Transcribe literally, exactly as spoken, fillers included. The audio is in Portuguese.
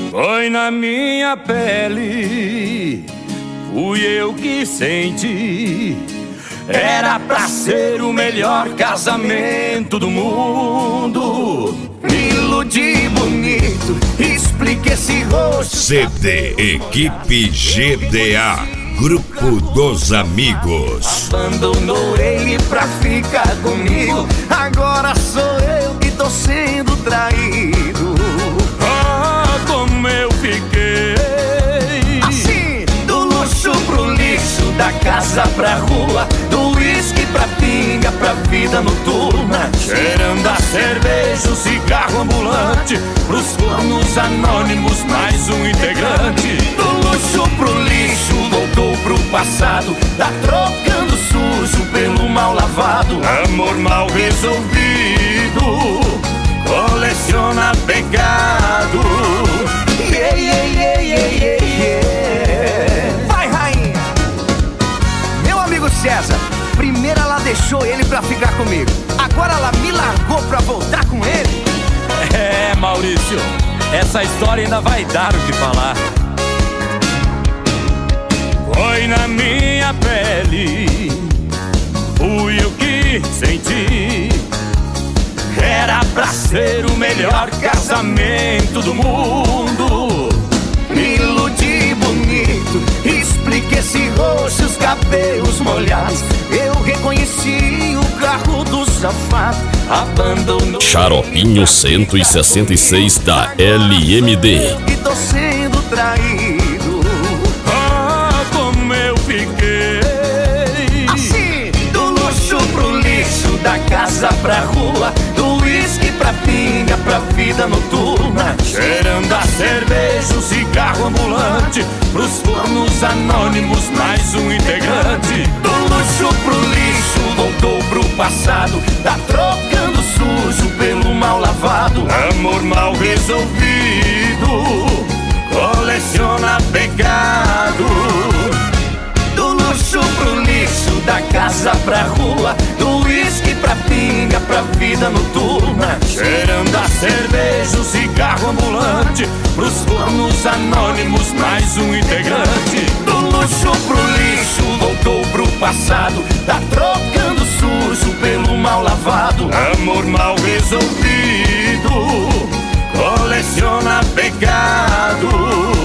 Foi na minha pele, fui eu que senti. Era pra ser o melhor casamento do mundo. Me iludi bonito, explique esse rosto. C D Equipe G D A, Grupo dos Amigos. Abandonou ele pra ficar comigo. Agora sou eu que tô sendo traído. Ah, como eu fiquei assim, do luxo pro lixo, da casa pra rua, do uísque pra pinga, pra vida noturna, cheirando a cerveja, o cigarro ambulante, pros fornos anônimos, mais um integrante. Do luxo pro lixo, voltou pro passado, tá trocando sujo pelo mal lavado. Amor mal resolvido, coleciona pecado. Yeah, yeah, yeah, yeah, yeah, yeah. Vai, rainha! Meu amigo César, primeiro ela deixou ele pra ficar comigo, agora ela me largou pra voltar com ele. É, Maurício, essa história ainda vai dar o que falar. Foi na minha pele, fui eu que senti. Era pra ser o melhor casamento do mundo. Me iludi bonito, explique esse rosto, os cabelos molhados. Eu reconheci o carro do safado. Abandonou Xaropinho cento e sessenta e seis da L M D. E tô sendo traído. Ah, como eu fiquei assim, do luxo pro lixo, da casa pra rua, do uísque pra pinga, pra vida noturna, cheirando a cerveja, o cigarro ambulante, pros fornos anônimos, mais um integrante. Do luxo pro lixo, voltou pro passado, tá trocando sujo pelo mal lavado. Amor mal resolvido, coleciona pecado. Do luxo pro lixo, da casa pra rua, do uísque pra pinga, pra vida noturna, cheirando a cerveja, o cigarro ambulante, pros fornos anônimos, mais um integrante. Do luxo pro lixo, voltou pro passado, tá trocando sujo pelo mal lavado. Amor mal resolvido, coleciona pecado.